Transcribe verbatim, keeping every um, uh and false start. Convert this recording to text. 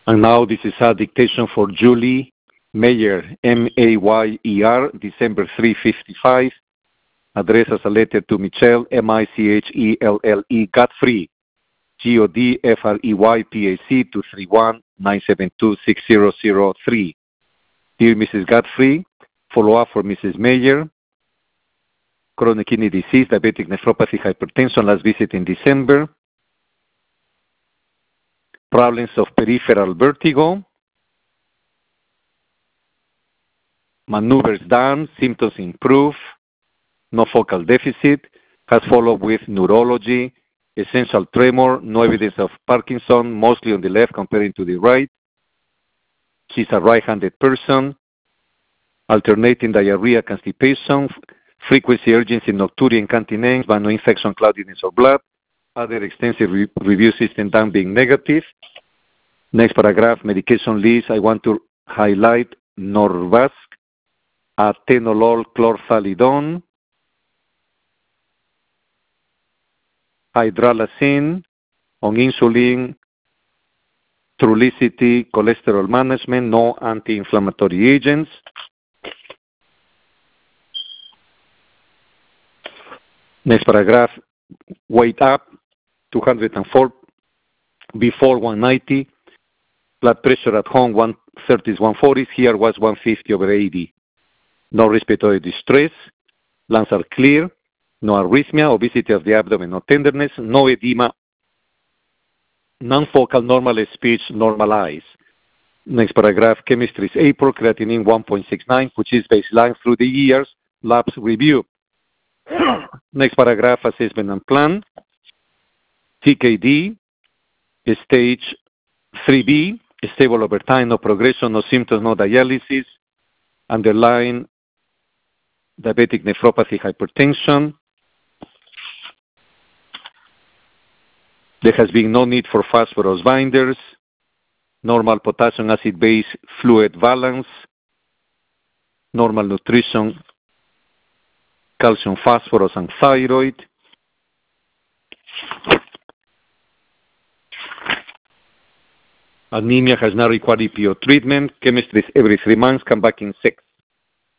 And now this is a dictation for Julie Mayer, M A Y E R, December third fifty-five. Address as a letter to Michelle, M I C H E L L E, Godfrey, G O D F R E Y P A C, two three one, nine seven two, six zero zero three. Dear Missus Godfrey, follow-up for Missus Mayer. Chronic kidney disease, diabetic nephropathy, hypertension, last visit in December. Problems of peripheral vertigo. Maneuvers done, symptoms improve. No focal deficit. Has followed with neurology, essential tremor, no evidence of Parkinson, mostly on the left comparing to the right. She's a right-handed person. Alternating diarrhea, constipation, frequency, urgency, nocturia, incontinence, but no infection, cloudiness, or blood. Other extensive re review system done being negative. Next paragraph, medication list. I want to highlight Norvasc, atenolol chlorthalidone, hydralazine, on insulin, Trulicity, cholesterol management, no anti-inflammatory agents. Next paragraph, weight up, two hundred four, before one ninety, blood pressure at home one thirty, one forty, here was one fifty over eighty. No respiratory distress, lungs are clear, no arrhythmia, obesity of the abdomen, no tenderness, no edema, non-focal normal speech, normal eyes. Next paragraph, chemistry is April, creatinine one point six nine, which is baseline through the years, labs review. Next paragraph, assessment and plan. T K D, stage three B, stable over time, no progression, no symptoms, no dialysis. Underlying diabetic nephropathy, hypertension. There has been no need for phosphorus binders. Normal potassium acid-base fluid balance. Normal nutrition, calcium, phosphorus, and thyroid. Anemia has not required E P O treatment. Chemistry is every three months, come back in six.